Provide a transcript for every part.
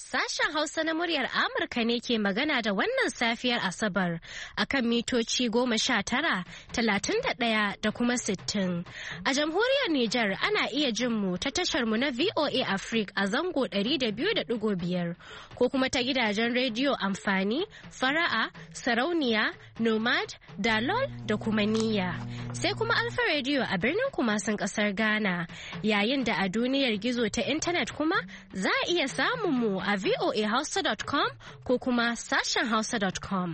Sashen Hausa na muryar Amurka ne ke magana da wannan safiyar Asabar akan mitoci 19, 31 da kuma 60. A jamhuriyar Nijar ana iya jin mu ta tashar mu na VOA Africa a zango 200.5 ko kuma ta gidajen rediyo amfani, fara'a, sarauniya, nomad, dalol da kuma niyya. Sai kuma Alfa Radio a birnin Kumasin kasar Ghana. Yayin da a duniyar gizo ta intanet kuma za a iya samun mu a voahausa.com ko kuma sashen hausa.com.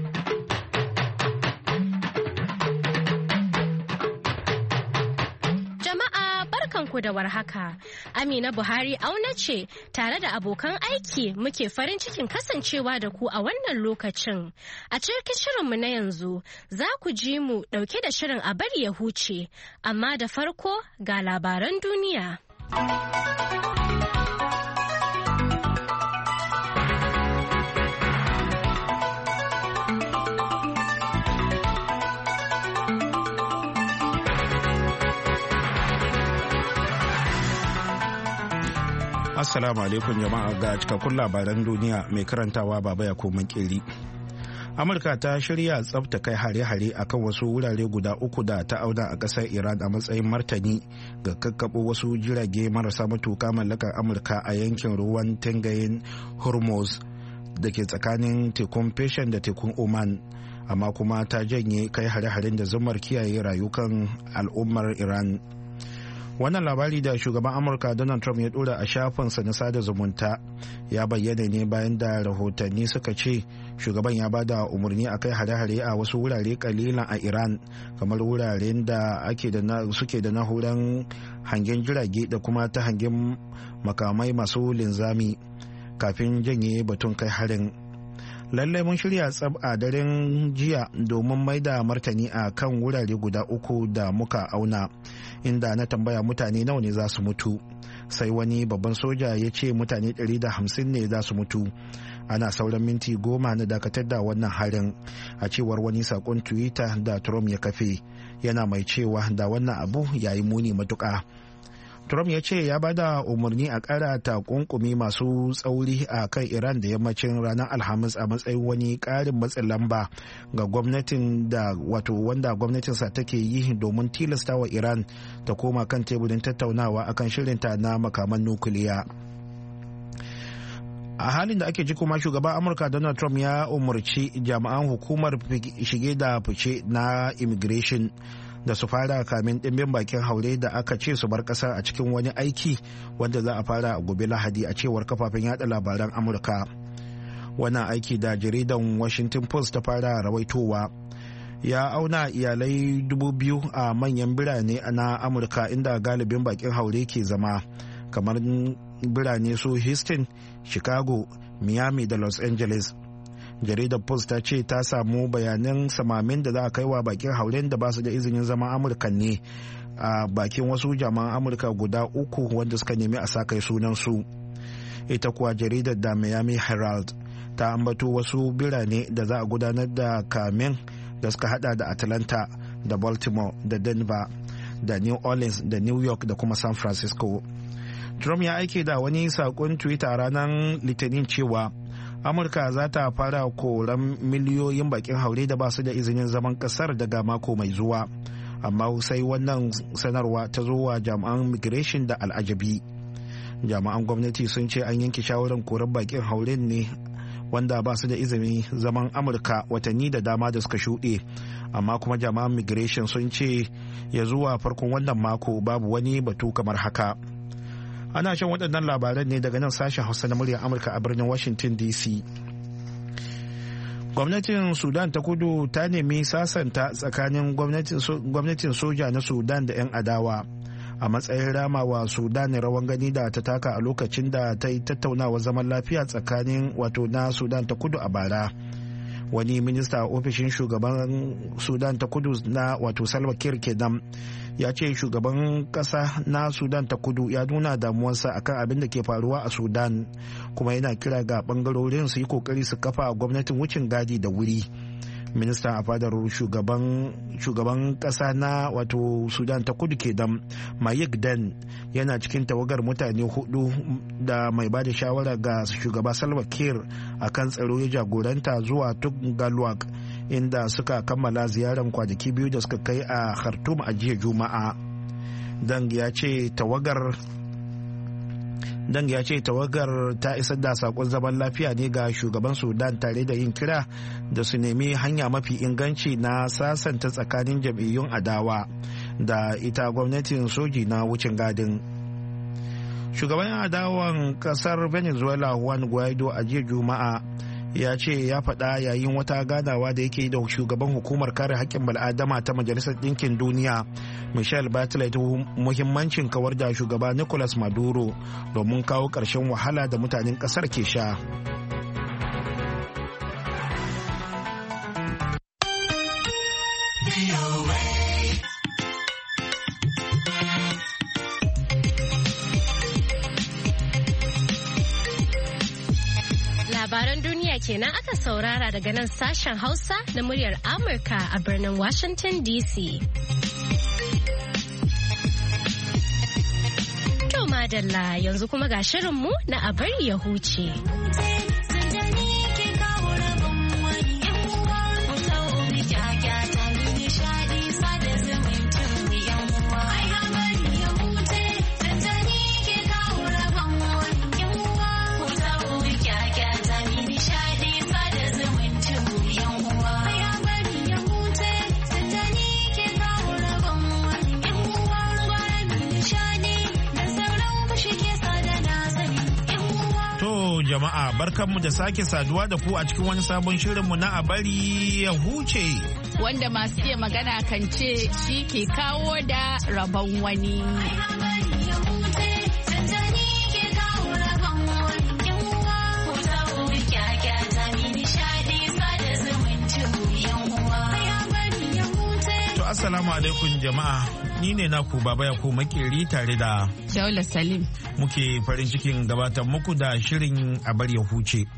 Jama'a barkanku da warhaka. Amina Buhari auna ce tare da abokan aiki muke farin cikin kasancewa da ku a wannan lokacin. A cikin shirinmu na yanzu za ku ji mu dauke da shirin a bari ya huce, amma da farko ga labaran duniya. Assalamu alaikum jama'a ga cikakkun labaran duniya mai karantawa baba ya koma kiri. Amurka ta shirya tsabta kai hare-hare akan wasu wurare guda uku da ta auna a ƙasar Iran a matsayin martani ga kakkaɓo wasu jirage marasa matuka mallakar Amurka a yankin ruwan Tangayin Hormuz da ke tsakanin tekun Persian da tekun Oman, amma kuma ta janye kai hare-haren da zumar kiyaye rayukan al'ummar Iran. Wannan labari da shugaban Amurka Donald Trump ya dora a shafinsa na sada zumunta ya bayyana ne bayan da rahotanni suka ce shugaban ya bada umarni a kai hare-hare a wasu wurare kalilan a Iran, kamar wuraren da suke da na'urar hangen jirage da kuma ta hangen makamai masu linzami kafin janye batun kai harin. Lallai mun shirya tsab a daren jiya domin mai da martani a kan wurare guda uku da muka auna, inda na tambaya mutane nawa ne za su mutu, sai wani babban soja ya ce mutane 150 ne za su mutu. Ana sauran minti 10 na dakatar da wannan harin, a cewar wani sakon Twitter da Trump ya kafe, yana mai cewa da wannan abu yayi muni matuƙa. Trump ya ce ya bada umarni a ƙara takunkumi masu tsauri a kan Iran da yammacin ranar Alhamis a matsayin wani ƙarin matsin lamba ga gwamnatin wanda gwamnatinsa take yi domin tilasta wa Iran ta koma kan teburin tattaunawa akan shirinta na makaman nukiliya. A halin da ake ji kuma shugaban Amurka Donald Trump ya umarci jami'an hukumar shige da fice na immigration da su fara kamin ɗimbin bakin haure da aka ce su bar ƙasar a cikin wani aiki wanda za a fara a gobe Lahadi, a cewar kafafen yada labaran Amurka. Wannan aiki da jaridan Washington Post ta fara rawaitowa ya auna iyalai 2,000 a manyan birane na Amurka inda galibin bakin haure ke zama, kamar birane su Houston, Chicago, Miami da Los Angeles. Jaridar Post ta ce ta samu bayanan samamin da za a kai wa bakin hauren da ba su da izinin zama Amurka ne a bakin wasu jama'an Amurka guda uku wanda suka nemi a sa kai sunansu. Ita kuwa jaridar da Miami Herald ta ambato wasu birane da za a gudanar da kamin da suka hada da Atlanta da Baltimore da Denver da New Orleans da New York da kuma San Francisco. Trump ya aike da wani saƙon Twitter ranar Litinin cewa Amurka za ta fara koran miliyoyin bakin haure da ba su da izinin zaman kasar daga mako mai zuwa, amma sai wannan sanarwa ta zo wa jami'an immigration da al'ajabi. Jami'an gwamnati sun ce an yanke shawarar koran bakin hauren ne wanda ba su da izinin zaman Amurka watanni da dama da suka shuɗe, amma kuma jami'an immigration sun ce ya zuwa farkon wannan mako babu wani batu kamar haka. Ana shan waɗannan labaran ne daga nan sashen Hausa na muryar Amurka a birnin Washington DC. Gwamnatin Sudan ta kudu ta nemi sasanta tsakanin gwamnatin soja na Sudan da 'yan adawa a matsayin ramawa Sudan rawan gani da ta taka a lokacin da ta yi tattaunawa zaman lafiya tsakanin na Sudan ta kudu a bara. Wani minista a ofishin shugaban Sudan ta kudu na Salva Kiir kenan ya ce shugaban kasa na Sudan ta kudu ya nuna damuwarsa akan abin da ke faruwa a Sudan, kuma yana kira ga bangarorin su yi kokari su kafa gwamnatin wucin gadi da wuri. Ministan a fadar shugaban kasa na wato Sudan ta kudu kenan Mayik Dan yana cikin tawagar mutane 4 da mai bada shawara ga shugaba Salva Kiir akan tsaro ya jagoranta zuwa Tugalwak, inda suka kammala ziyarar kwanaki 2 da suka kai a Khartoum a jiya Juma'a. Dang ya ce tawagar ta isar da sakon zaman lafiya ne ga shugaban Sudan tare da yin kira da su nemi hanya mafi inganci na sasanta tsakanin jam'iyyun adawa da ita gwamnatin soji na wucin gadin. Shugaban adawan kasar Venezuela Juan Guaido a jiya Juma'a ya ce ya faɗa yayin wata ganawa da yake da shugaban hukumar kare haƙƙin bal'adama ta Majalisar Ɗinkin Duniya Michelle Bachelet muhimmancin kawar da shugaba Nicolas Maduro domin kawo ƙarshen wahala da mutanen ƙasar ke sha. Labaran duniya kenan aka saurara daga nan sashen Hausa na muryar Amurka a birnin Washington DC. To madalla, yanzu kuma ga shirinmu na a bari ya huce. Jama'a barkanmu da sake saduwa da ku a cikin wani sabon shirinmu na a bari ya huce. Wanda masu iya magana kan ce shi ke kawo da rabon wani. Assalamu alaikum jama'a, ni ne naku Baba Yakubu Makeri tare da Jaula Salim. Muke farin cikin gabatar muku da shirin a bari ya huce.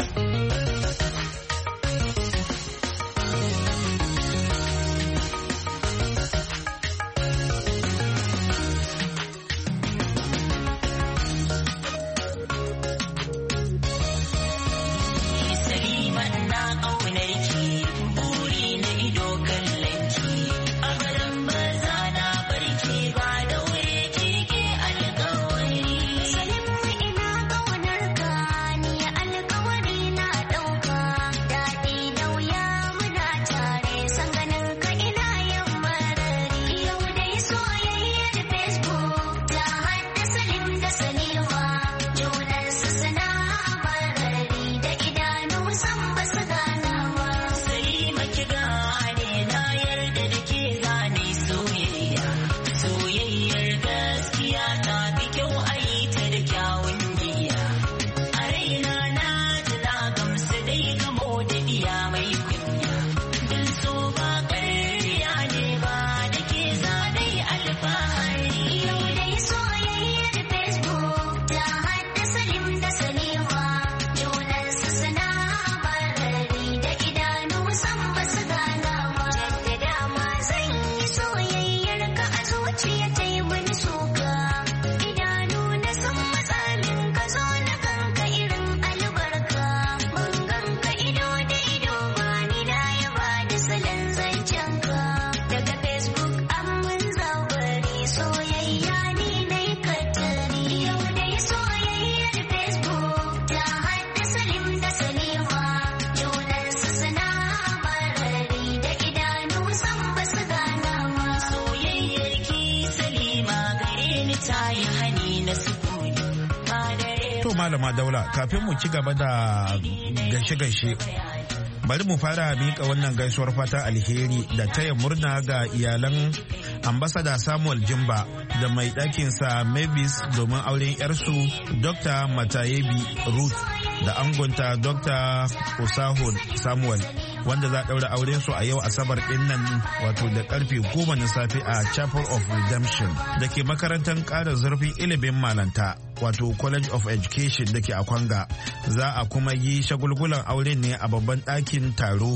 Malama Daula, kafin mu ci gaba da gaishe-gaishe, bari mu fara miƙa wannan gaisuwar fata alheri da taya murna ga iyalan ambasada Samuel Jimba da mai ɗakinsa Mavis domin auren 'yarsu Dr. Matayebi Ruth da angonta Dr. Osahon Samuel, wanda za a ɗaura auren su a yau Asabar ɗin nan wato da karfe 10 na safe a Chapel of Redemption da ke makarantar ƙara zurfin ilimin malanta wato College of Education da ke a Kwanga. Za a kuma yi shagulgulan auren ne a babban ɗakin taro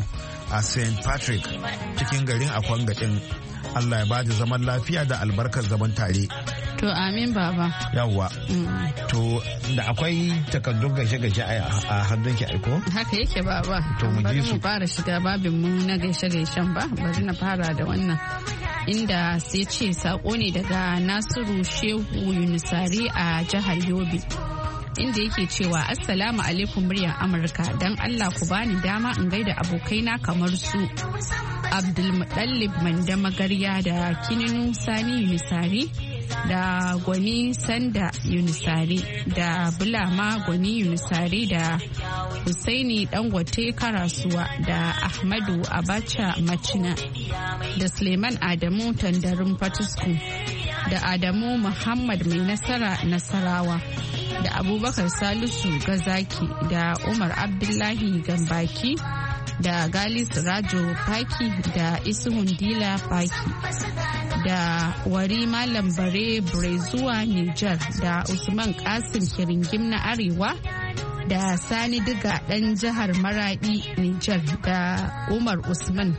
a St. Patrick cikin garin Akwanga din. Allah ya ba da zaman lafiya da albarkar zaman tare. To amin baba. Yawwa. To da akwai takardun gaishe-gaishe a hannunki aiko? Haka yake baba. To mu ji su. Bari mu fara shiga babin mu na gaishe-gaishen ba. Bari na fara da wannan. Inda sai ce sako ne daga Nasiru Shehu Yunusari a jihar Yobe. Inda yake cewa Assalamu alaikum muryar Amurka, don Allah ku bani dama in gaida abokaina kamar su Abdulmudallib Manda Magarya da Kininu Sani Yunusari da Gwani Sanda Yunusari da Bulama Gwani Yunusari da Husaini Dangote Karasuwa da Ahmadu Abacha Macina da Suleiman Adamu Tandarin Fatusku da Adamu Muhammad Mai Nasara Nasarawa da Abubakar Salisu Gazaki da Umar Abdullahi Gambaki da Gali Sirajo Faki da Isuhun Dila Faki da Wari Malam Bare Brezuwa Nijar da Usman Kasim Kiringim na Arewa da Sani Diga ɗan jihar Maradi Nijar da Umar Usman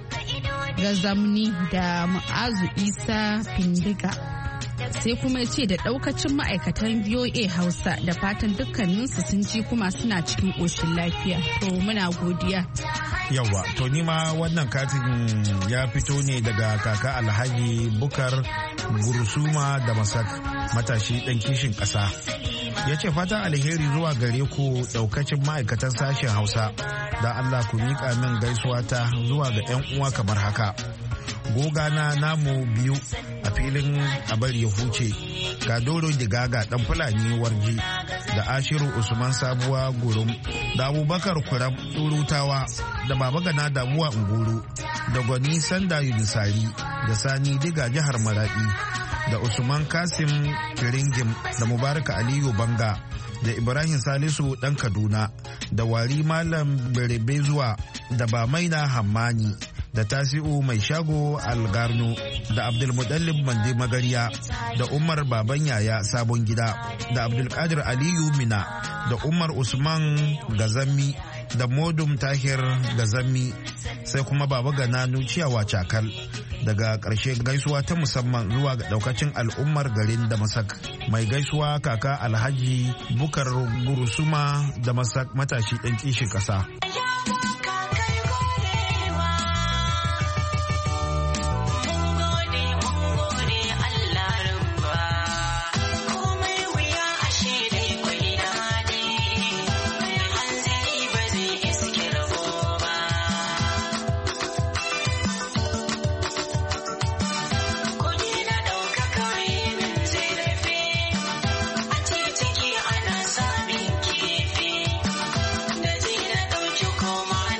Gazamni da Mu'azu Isa Findiga. Sai kuma ce da daukacin ma'aikatan VOA Hausa da fatan dukkaninsu sun ji kuma suna cikin ƙoshin lafiya. To muna godiya. Yawwa, to nima wannan katin ya fito ne daga kaka Alhaji Bukar Gursuma da Masak, matashi ɗan kishin ƙasa. Ya ce fatan alheri zuwa gare ku daukacin ma'aikatan sashen Hausa. Da Allah ku miƙa min gaisuwa ta zuwa ga 'yan uwa kamar haka. Gogana namu biyu a filin abar ya huce, ga Doro Digaga dan Fulani Warji da Ashiru Usman Sabuwa Gurum da Abubakar Kurab Turutawa da Baba Gana Damuwa Unguru da Gwani Sanda Yunusari da Sani Diga jihar Maradi da Usman Kasim Kiringim da Mubaraka Aliyu Banga da Ibrahim Salisu dan Kaduna da Wari Malam Berebezuwa da Bamaina Hammani da Tasi'u Mai Shago Algarno da Abdulmudallib Mande Magariya da Umar Baban Yaya Sabon Gida da Abdulkadir Aliyu Mina da Umar Usman Gazammi da Modum Tahir Gazammi, sai kuma Baba Gana Nuciyawa Cakal. Daga ƙarshe gaisuwa ta musamman zuwa ga daukacin al'ummar garin Damasak. Mai gaisuwa kaka Alhaji Bukar Gurusuma da Masak, matashi ɗan kishin ƙasa. Koma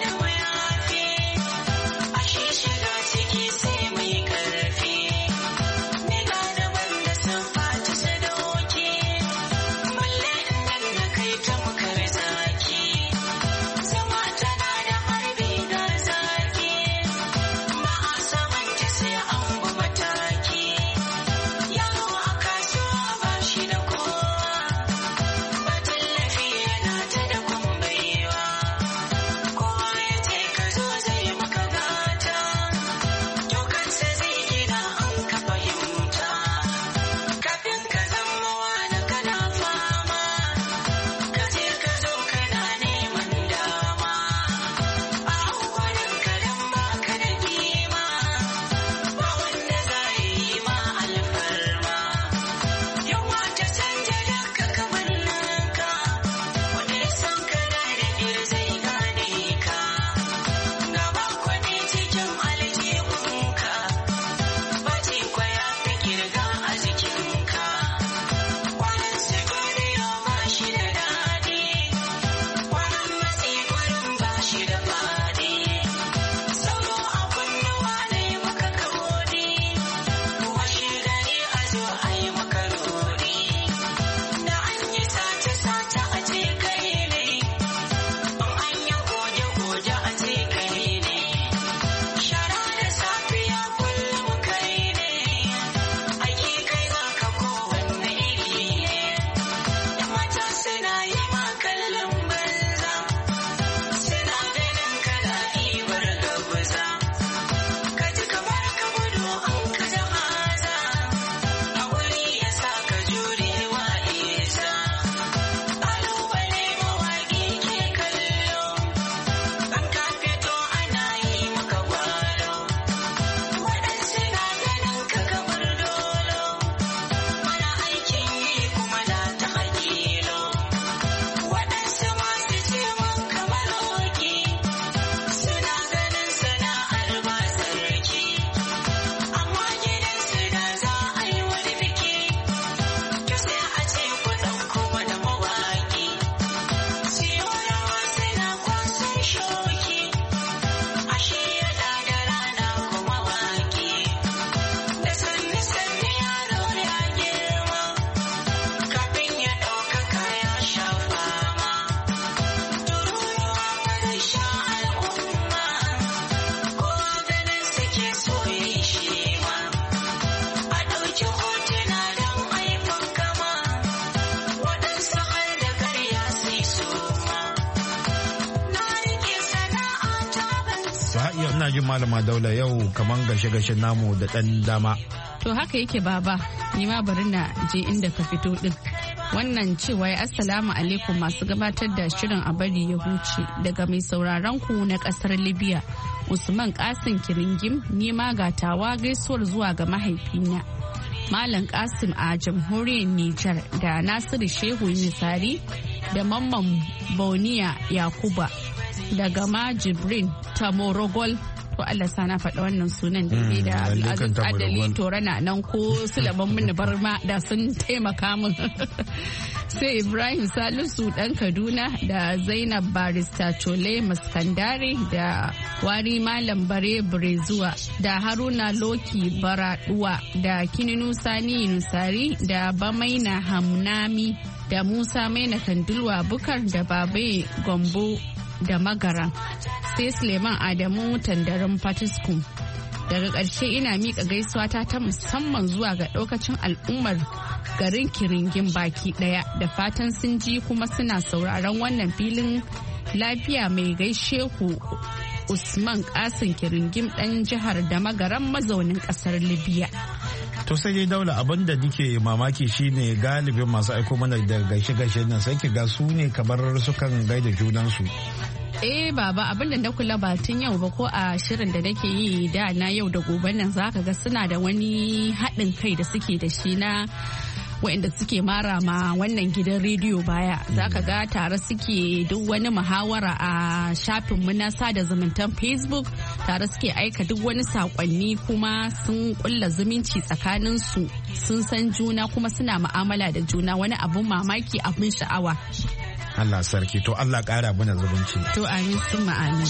ina jin malama Daula yau kaman gashe-gashen namu da ɗan dama. To haka yake baba, ni ma bari na je inda ka fito din. Wannan cewa ya assalamu alaikum masu gabatar da shirin a bari ya huce daga mai sauraron ku na kasar Libya. Usman Kasim Kiringim, ni ma gatawa gaisuwar zuwa ga mahaifina. Malam Kasim a jamhuriyar Nijar da Nasiru Shehu Nisari da Mamman Boniya Yakuba da Gama Jibrin Tamorogol. To Allah sana faɗa wannan sunan da Adali Torana nan ko Sulaban Mini Barma da sun taimaka min. Sai Ibrahim Salisu ɗan Kaduna da Zainab Barista Chole Maskandare da Wari Malam Bare Brezuwa da Haruna Loki Baraduwa da Kininu Sani Nusari da Bamaina Hamnami da Musa Maina Kandulwa Bukar da Babe Gombo da Magara. Sai Suleiman Adamu Tandarin Fatiskum. Daga ƙarshe ina miƙa gaisuwa ta musamman zuwa ga ɗaukacin al'ummar garin Kiringin baki ɗaya da fatan sun ji kuma suna sauraron wannan filin lafiya mai gaishe ku Usman Kasim Kiringin ɗan jihar da Magaran mazaunin ƙasar Libya. To sai dai Daula, abin da nike mamaki shine galibin masu aiko mana da gaishe-gaishe nan sai ki ga su ne kamar sukan gaida junansu. Baba, abin da na kula ba tun yau ba ko a shirin da nake yi da na yau da gobe nan zaka ga suna da wani haɗin kai da suke da shi na waɗanda suke mara ma wannan gidan rediyo baya. Zaka ga tare suke duk wani muhawara a shafinmu na sada zumuntan Facebook, tare suke aika duk wani sakonni kuma sun kulla zumunci tsakanin su, sun san juna kuma suna mu'amala da juna, wani abun mamaki abun sha'awa. Allah sarki, to Allah ƙara mana zumunci. To amin sun ma'amin.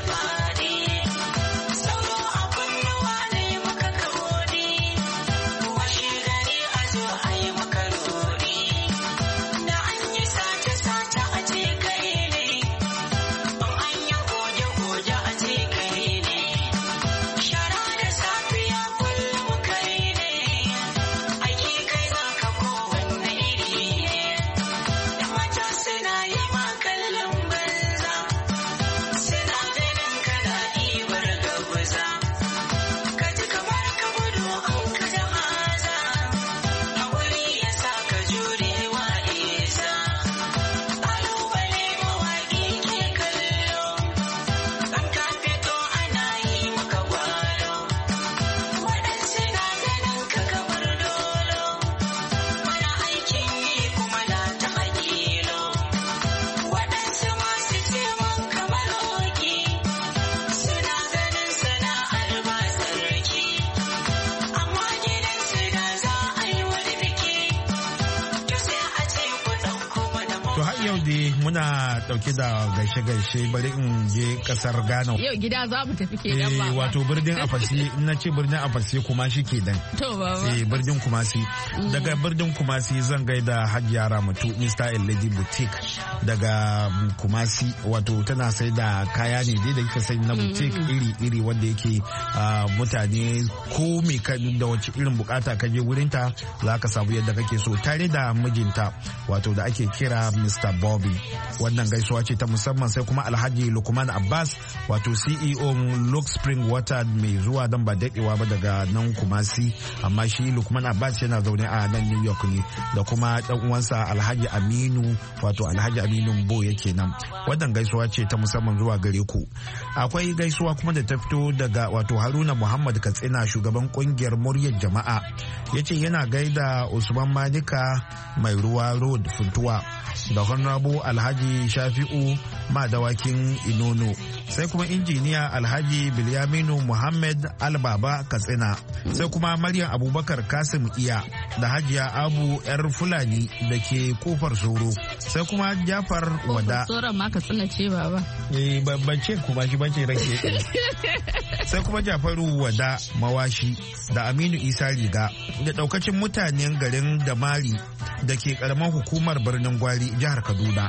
Muna dauke da gaishe-gaishe, bari in je kasar Ghana. Yau gida za mu tafi kenan ba. Wato birnin Afasi, na ce birnin Afasi Kumasi kenan. To baba. Birnin Kumasi. Daga birnin Kumasi zan gaida Hajiya Ramatu Mr. Lady Boutique daga Kumasi, wato tana sai da kaya ne dai da kika sai na boutique iri-iri wanda yake mutane ko me da wace irin bukata ka je wurinta za ka samu yadda kake so, tare da mijinta wato da ake kira Mr. Bobby. Wannan gaisuwa ce ta musamman. Sai kuma Alhaji Lukman Abbas, wato CEO Lux Spring Water mai zuwa dan ba daɗewa ba daga nan Kumasi, amma shi Lukman Abbas yana zaune a nan New York ne, da kuma dan uwansa Alhaji Aminu, wato Alhaji Aminu Bo yake nan. Wannan gaisuwa ce ta musamman zuwa gare ku. Akwai gaisuwa kuma da ta fito daga wato Haruna Muhammad Katsina, shugaban kungiyar Muryar Jama'a, yace yana gaida Usman Manika Mai Ruwa Road Funtuwa da Honorable Alhaji Shafi'u Madawakin Inono, sai kuma injiniya Alhaji Bilyaminu Muhammad Albaba Katsina, sai kuma Maryam Abubakar Kasim Iya da Hajiya Abu Yar Fulani da ke Kofar Soro, sai kuma Jafar Wada. Soron ma Katsina ce baba. Ban ce kuma shi bace rake. Sai kuma Jafaru Wada Mawashi da Aminu Isa Riga da daukacin mutanen garin Damari da ke karamar hukumar birnin Gwari, jihar Kaduna.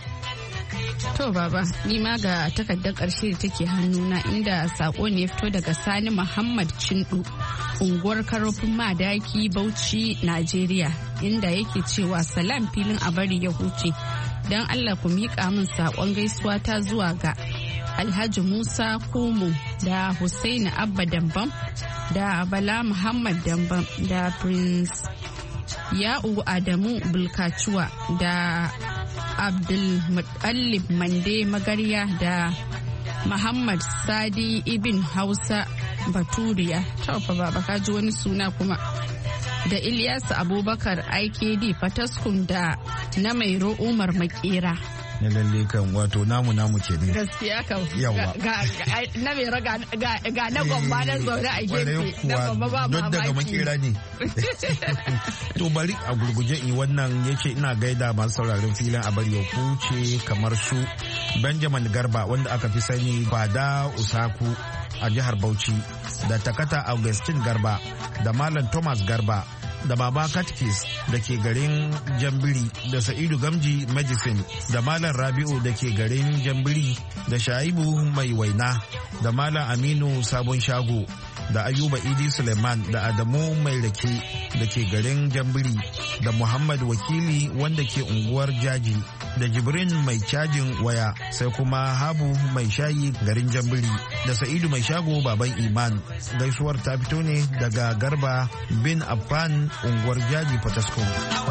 To baba, ni ma ga takardar ƙarshe da take hannuna, inda sako ne ya fito daga Sani Muhammad Cindu, unguwar Karofin Madaki, Bauchi, Najeriya, inda yake cewa salam filin a bari ya huce. Don Allah ku miƙa min saƙon gaisuwa ta zuwa ga Alhaji Musa Kumu da Hussaini Abba Dambam da Bala Muhammad Dambam da Prince Ya'u Adamu Bulkacuwa da Abdul Mutallib Mande Magarya da Muhammad Sadi Ibn Hausa Baturiya. Taufa baba ka ji wani suna kuma. Da Ilyasu Abubakar IKD Fataskum da na Mairo Umar Makera. Na lalle kan wato namu ke ne. Gaskiya kan. Yawa. Na Mairo ga na Gomba na zaune a gefe. Na Gomba ba mamaki. Don daga Makera ne. To bari a gurguje in wannan yace ina gaida masu sauraron filin a bari ya kuce kamar su Benjamin Garba wanda aka fi sani Bada Usaku a jihar Bauchi da Takata Augustine Garba da Malam Thomas Garba da Baba Katkis da ke garin Jambiri da Sa'idu Gamji Medicine da Malam Rabi'u da ke garin Jambiri da Shaibu Mai Waina da Malam Aminu Sabon Shago da Ayuba Idi Suleiman da Adamu Mai Rake da ke garin Jambiri da Muhammad Wakili wanda ke unguwar Jaji da Jibrin Mai Cajin Waya sai kuma Habu Mai Shayi garin Jambiri da Sa'idu Mai Shago Baban Iman. Gaisuwar ta fito ne daga Garba bin Affan unguwar Jaji Fataskun.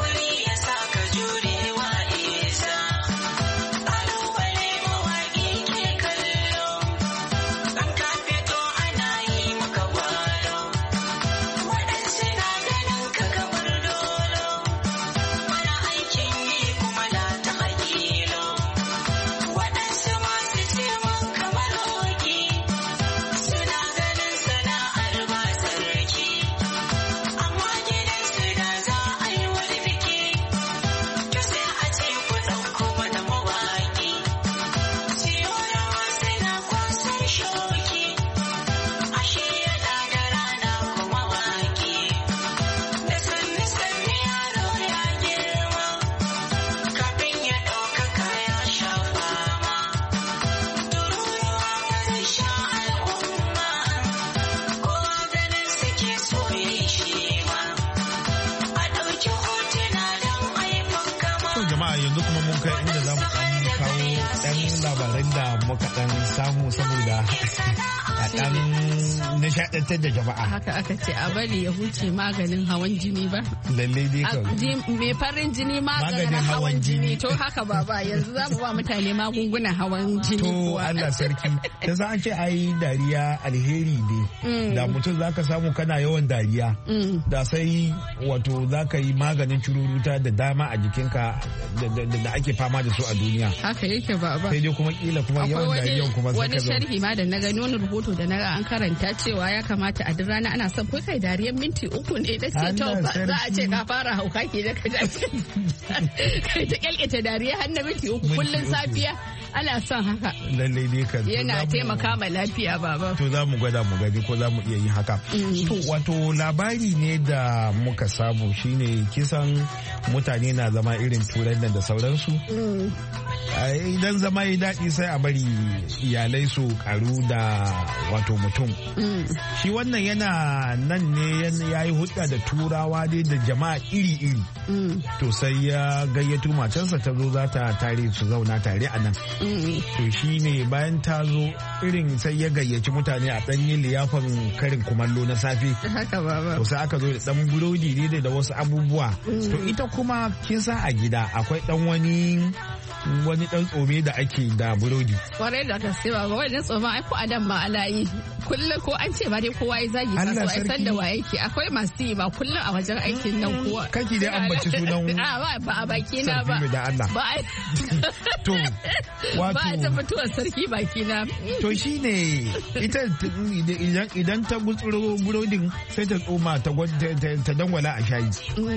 Yanzu kuma mun kai inda za mu kawo ɗan labaran da muka ɗan samu saboda a ɗan nishaɗantar da jama'a. Haka aka ce a bari ya huce maganin hawan jini ba? Lalle dai kan. Mai farin jini maganin hawan jini. To haka baba yanzu za mu ba mutane magungunan hawan jini. To Allah sarki. Da za an ce ai dariya alheri ne. Da mutum za ka samu kana yawan dariya. Da sai wato za ka yi maganin cururuta da dama a jikinka da ake fama da su a duniya. Haka yake baba. Sai dai kuma kila kuma yawan dariyan kuma sai wani sharhi ma da na gani wani rahoto da na ga an karanta cewa ya kamata a duk rana ana son kai dariyar minti 3 ne da ce to za a ce ka fara hauka ke da ka kai ta kyalkita dariya har na minti 3 kullun safiya ana son haka. Lalle dai kan. Yana taimaka ma lafiya baba. To za mu gwada mu gani ko za mu iya yin haka. To wato labari ne da muka samu shine kisan mutane na zama irin turan nan da sauransu. Idan zama ya daɗi sai a bari iyalai su karu da wato mutum. Shi wannan yana nan ne ya yi hulɗa da turawa dai da jama'a iri-iri. To sai ya gayyato matarsa ta zo za ta tare su zauna tare a nan. To shi ne bayan ta zo irin sai ya gayyaci mutane a ɗanyi liyafan karin kumallo na safe. Haka baba. To sai aka zo da ɗan burodi ne da wasu abubuwa. To ita kuma kin sa a gida akwai ɗan wani dan tsome da ake da burodi. Kwarai da gaske ba wani tsoma ai ko adam ma ana yi kullum ko an ce ba dai kowa ya zagi sa so ai san da wa yake akwai masu yi ba kullum a wajen aikin nan kowa. Kaki dai ambaci sunan ba a baki na ba. Da Allah. Ba to wato ba ta fituwar sarki baki na. To shine ita idan ta gutsuro burodin sai ta tsoma ta dangwala a shayi.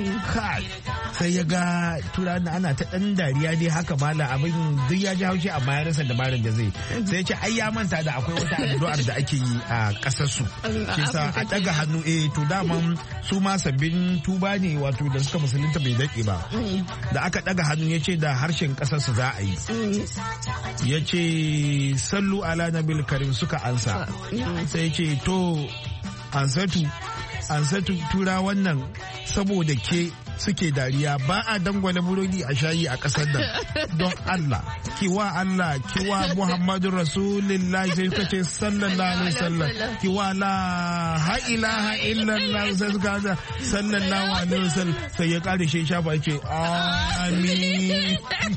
Sai ya ga turana ana ta dan dariya dai haka ba abin duk ya ji haushi amma ya rasa dabarar da zai sai ce ai ya manta da akwai wata addu'ar da ake yi a kasar su kisa a daga hannu to daman su ma sabbin tuba ne wato da suka musulunta bai dake ba da aka daga hannu ya ce da harshen kasar su za a yi ya ce sallu ala nabil karim suka ansa sai ya ce to ansatu tura wannan saboda ke suke dariya ba a dangwale burodi a shayi a ƙasar nan don Allah kiwa Muhammadu Rasulullah sai suka ce sallallahu alaihi wasallam kiwa la ilaha illallah sai suka ce sallallahu alaihi wasallam sai ya kare shi shafa yake amin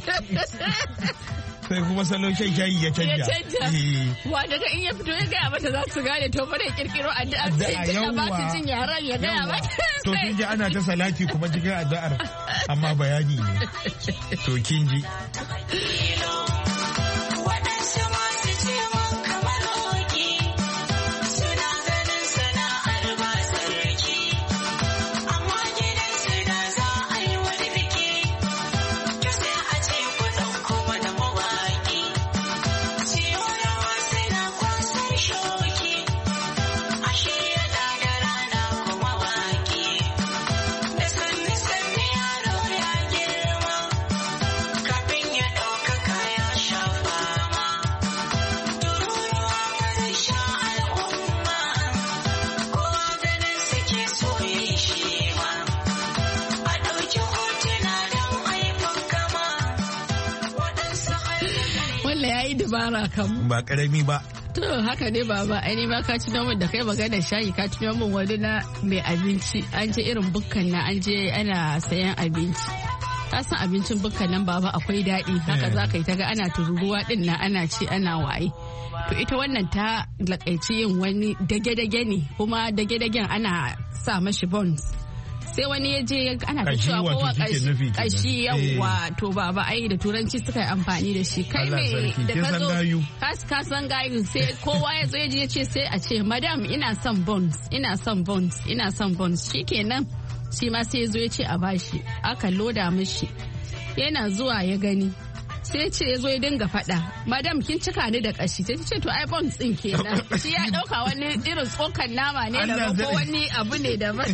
sai kuma salon shan shayi ya canja. Wa daga in ya fito ya gaya mata za su gane to bari ya kirkiro addu'a sai ta ba ta jin yaran ya gaya mata. To kin ji ana ta salati kuma cikin addu'ar amma bayani ne. To kin ji. Dabara kam ba karami ba. To haka ne baba, ai ma ka tuno min da kai magana shayi ka tuno min wani na mai abinci an je irin bukkan na an je ana sayan abinci. Ka san abincin bukkan nan baba akwai daɗi haka za ka yi ta ga ana tururuwa din na ana ci ana waye. To ita wannan ta lakaici yin wani dage-dage ne kuma dage-dagen ana sa mashi buns. Sai wani ya je ana ga cewa kowa kashi yawa to baba ai da turanci suka yi amfani da shi kai me da ka zo ka san gayu sai kowa ya zo ya ce sai a ce madam ina son buns shikenan shi ma sai ya zo ya ce a bashi aka loda mishi yana zuwa ya gani sai ce ya zo ya dinga faɗa madam kin cika ni da kashi sai ce to ai buns din kenan shi ya dauka wani irin tsokan nama ne da ko wani abu ne daban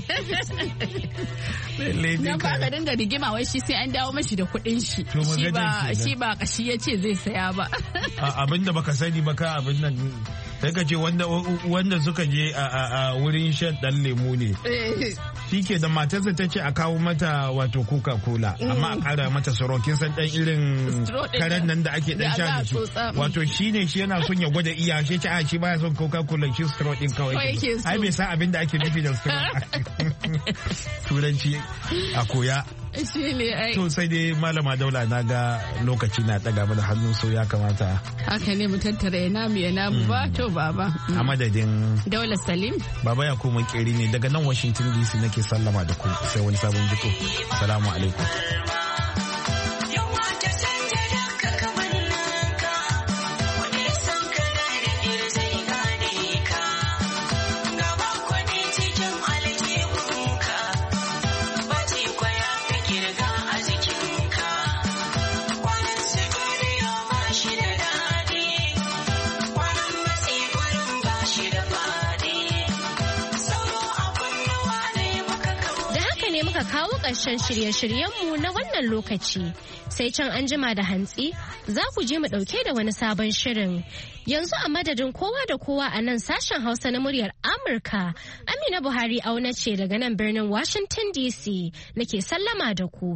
nan ba ka dinga rigima wai shi sai an dawo mashi da kuɗin shi shi ba kashi ya ce zai saya ba abinda baka sani ba ka abin nan sai ka ce wanda suka je a wurin shan dan lemu ne shi ke da matarsa ta ce a kawo mata wato coca-cola amma a kara mata siro kin san dan irin karen nan da ake dan sha da su wato shi ne shi yana son ya gwada iya shi ce a shi baya son coca-cola shi straw din kawai ai bai san abin da ake nufi da straw turanci a koya to sai dai malama Daula na ga lokaci na daga mana hannu so ya kamata haka ne mu tattara ya namu ba to baba a madadin Daula Salim baba ya kuma keri ne daga nan Washington DC nake sallama da ku sai wani sabon jiko assalamu alaikum. Kawo ƙarshen shirye-shiryenmu na wannan lokaci sai can an jima da hantsi za ku je mu ɗauke da wani sabon shirin yanzu a madadin kowa da kowa a nan sashen Hausa na muryar Amurka Amina Buhari auna ce daga nan birnin Washington DC nake sallama da ku.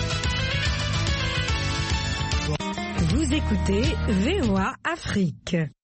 Vous écoutez VOA Afrique.